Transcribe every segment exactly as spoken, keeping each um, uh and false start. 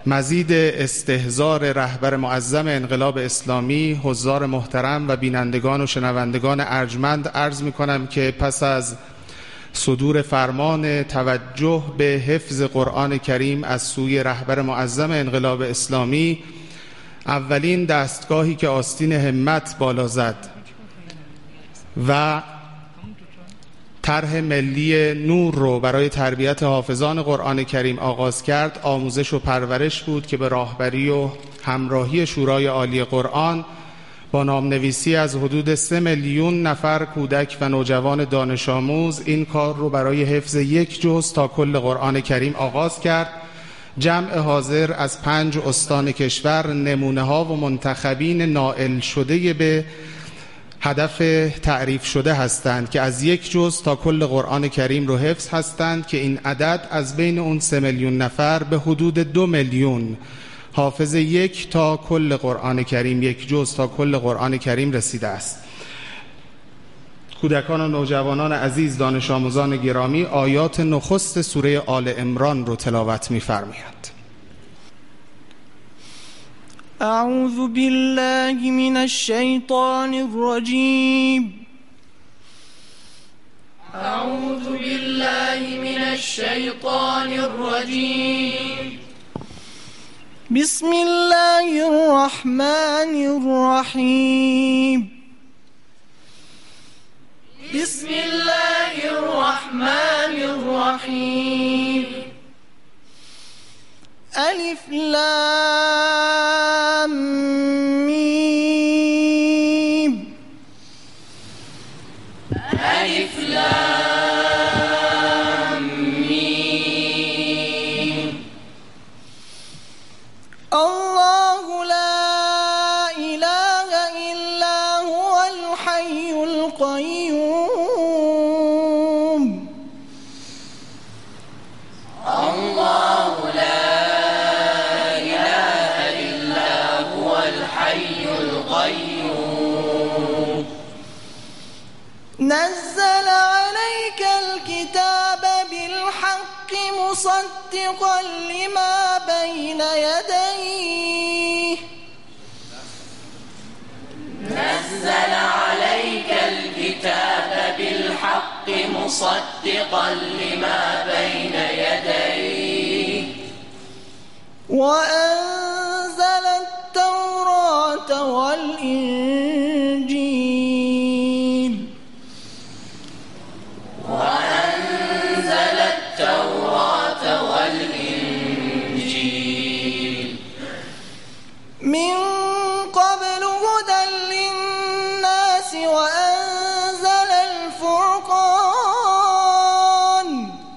مزید استحضار رهبر معظم انقلاب اسلامی، حضار محترم و بینندگان و شنوندگان ارجمند، عرض می کنم که پس از صدور فرمان توجه به حفظ قرآن کریم از سوی رهبر معظم انقلاب اسلامی، اولین دستگاهی که آستین همت بالا زد و طرح ملی نور رو برای تربیت حافظان قرآن کریم آغاز کرد، آموزش و پرورش بود که به راهبری و همراهی شورای عالی قرآن با نامنویسی از حدود سه میلیون نفر کودک و نوجوان دانش آموز این کار رو برای حفظ یک جز تا کل قرآن کریم آغاز کرد. جمع حاضر از پنج استان کشور نمونه ها و منتخبین نائل شده به هدف تعریف شده هستند که از یک جز تا کل قرآن کریم رو حفظ هستند که این عدد از بین اون سه میلیون نفر به حدود دو میلیون حافظ یک تا کل قرآن کریم، یک جز تا کل قرآن کریم رسیده است. کودکان و نوجوانان عزیز، دانش آموزان گرامی، آیات نخست سوره آل عمران رو تلاوت می‌فرمایند. اعوذ بالله من الشیطان الرجیم. اعوذ بالله من الشیطان الرجیم. بسم الله الرحمن الرحیم. بسم الله الرحمن الرحیم. الف لام میم. الف لام میم. الله لا اله الا هو الحي القيوم. الله لا اله الا هو الحي القيوم. نزل عليك الكتاب بالحق مصدقا لما بين يديه. نزل عليك الكتاب بالحق مصدقا لما بين يديه. وأنزل التوراة والإنجيل. وأنزل التوراة والإنجيل. من قبل هدى للناس وأنزل الفرقان.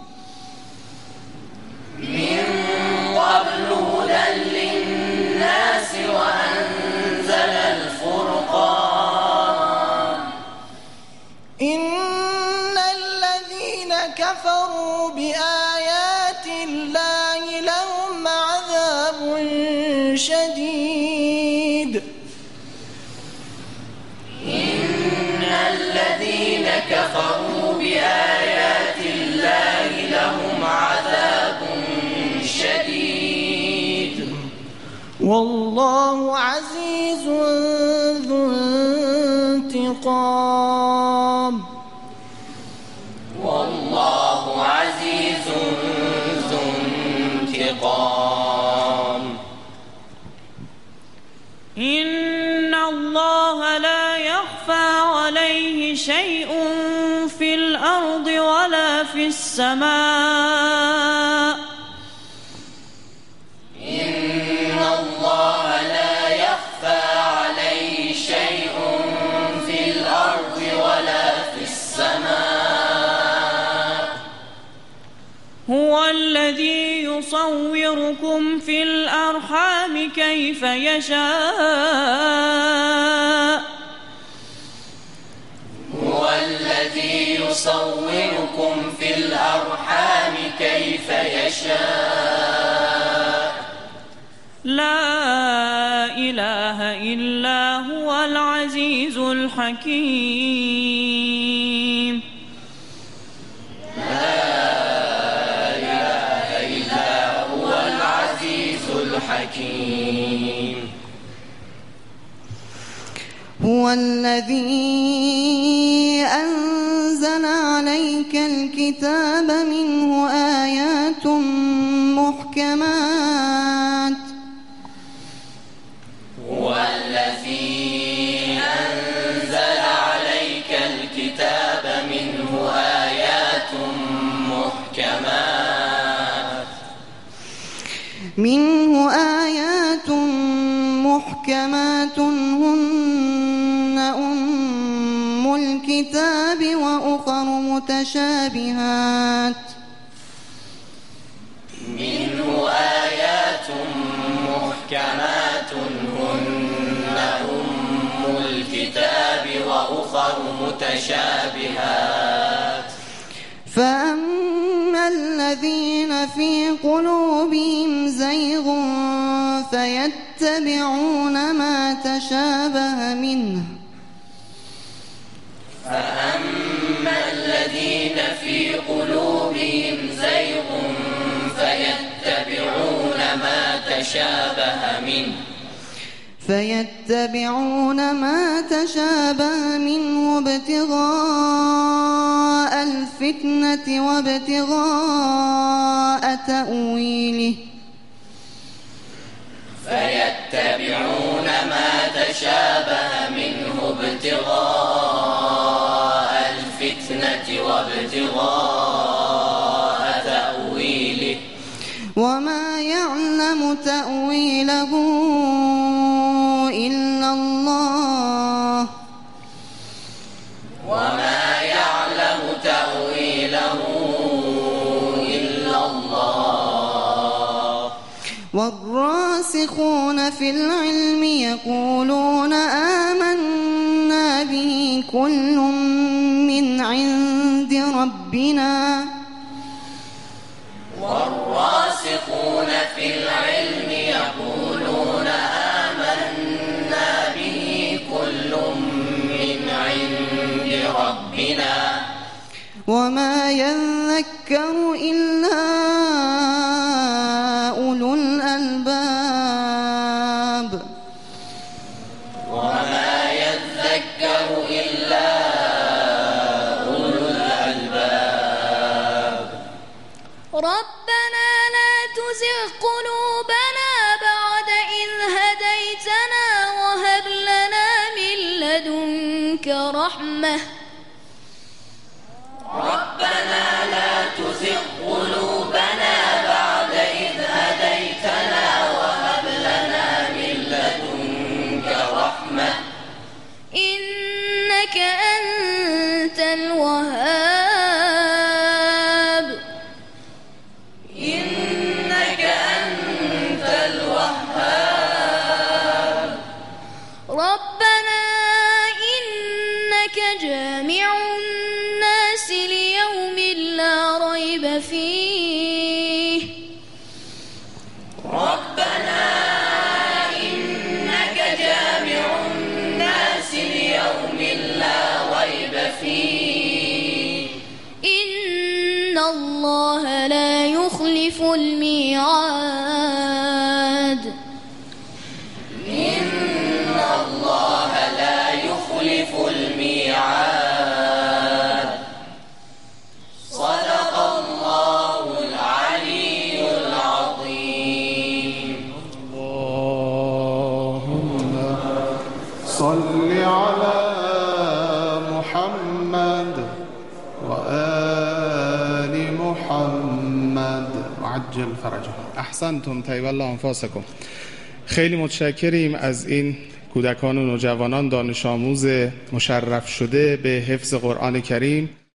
من قبل هدى للناس وأنزل الفرقان. إن الذين كفروا بآيات الله لهم عذاب شديد. إن الذين كفروا بآيات الله لهم عذاب شديد. والله عزيز ذو انتقام. والله عزيز ذو انتقام. إن الله لا يخفى عليه شيء في الأرض ولا في السماء. إن الله لا يخفى عليه شيء في الأرض ولا في السماء. هو الذي يصوركم في الأرحام كيف يشاء. هو الذي يصوركم في الأرحام كيف يشاء. لا إله إلا هو العزيز الحكيم. لا إله إلا هو العزيز الحكيم. الحكيم. هو الذي أنزل عليك الكتاب منه آيات محكمات هو الذي أنزل عليك الكتاب منه آيات محكمات منه آيات محكمات هن أم الكتاب وأخر متشابهات منه آيات محكمات هن أم الكتاب وأخر متشابهات فأما الذين في قلوبهم زيغ فيتبعون ما تشابه منه فأما الذين في قلوبهم زيغ فيتبعون ما تشابه منه فيتبعون ما تشابه منه ابتغاء الفتنة وابتغاء تأويله فيتبعون ما تشابه منه ابتغاء الفتنة وابتغاء تأويله وما يعلم تأويله إلا الله وما يعلم تأويله إلا الله والراسخون في العلم يقولون آمنا به كل من عند ربنا والراسخون في العلم يقولون آمنا به كل من عند ربنا وما يذكر إلا أولو الألباب وما يذكر إلا أولو الألباب ربنا لا تزغ قلوبنا بعد إذ هديتنا وهب لنا من لدنك رحمة ربنا لا تزغ قلوبنا بعد إذ هديتنا وهب لنا من لدنك رحمة إنك أنت الوهاب إنك أنت الوهاب ربنا إنك جامع الناس ليوم لا ريب فيه ربنا إنك جامع الناس ليوم لا ريب فيه إن الله لا يخلف الميعاد إن الله لا يخلف الميعاد صدق الله العلي العظيم. اللهم صل على محمد وآل محمد وعجل فرجهم. احسنتم طیب الله انفاسکم. خیلی متشکریم از این کودکان و نوجوانان دانش آموز مشرف شده به حفظ قرآن کریم.